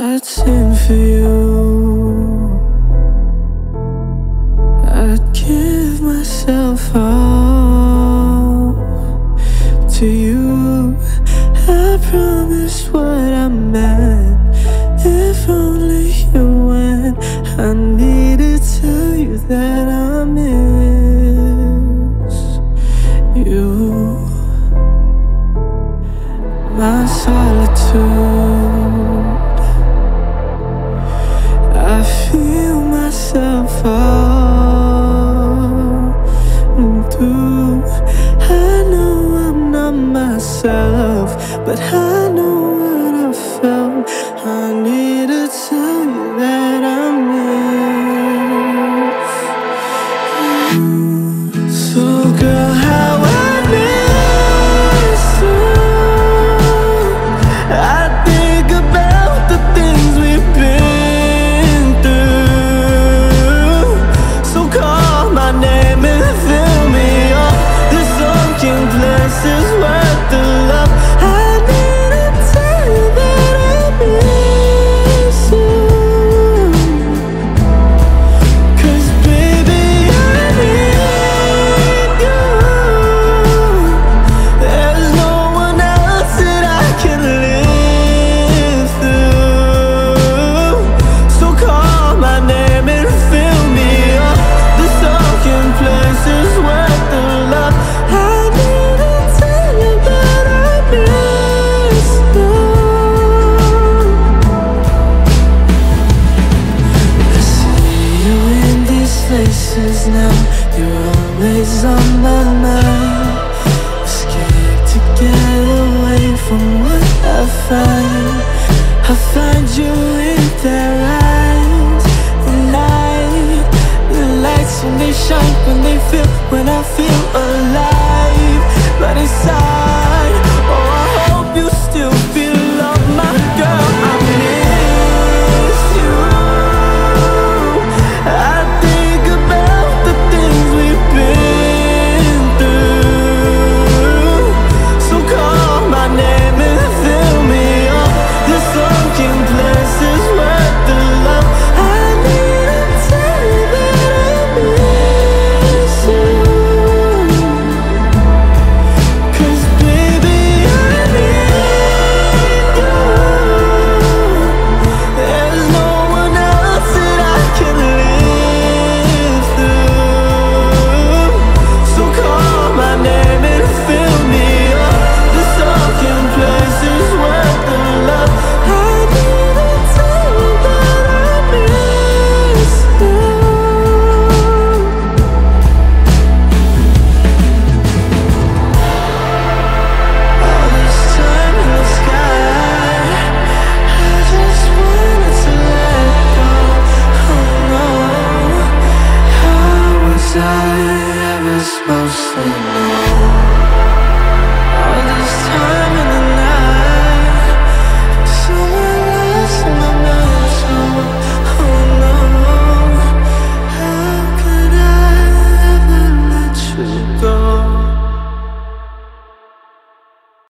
I'd sing for you. I'd give myself all to you. I promise what I meant. If only you went. I need to tell you that I miss you. My solitude, I feel myself fall through. I know I'm not myself, but I know what I felt. I need to tell you that I miss you. So girl, how I miss you. I think about the things we've been through. So call my name and fill me up. This sunken place is worth the love. I need to tell you that I miss you. 'Cause baby, I need you. There's no one else that I can live through. So call my name and fill me up. The sunken place is worth the love. I need to tell you that I miss you. I see you in these places now. You're always on my mind. Scared to get away from what I find. I find you in their eyes. The night, the lights when they shine, when I feel alive. But inside, oh, I hope you still feel love, my girl. I miss you. I think about the things we've been through. So call my name and fill me up. This sunken place is worth the love. I need to tell you that I miss you. 'Cause baby, I need you. There's no one else that I can live through. So call my name and fill me up. The sunken place is worth the love. I need to tell you that I miss you. All this time in the sky, I just wanted to let go. Oh no, how was I ever supposed to know?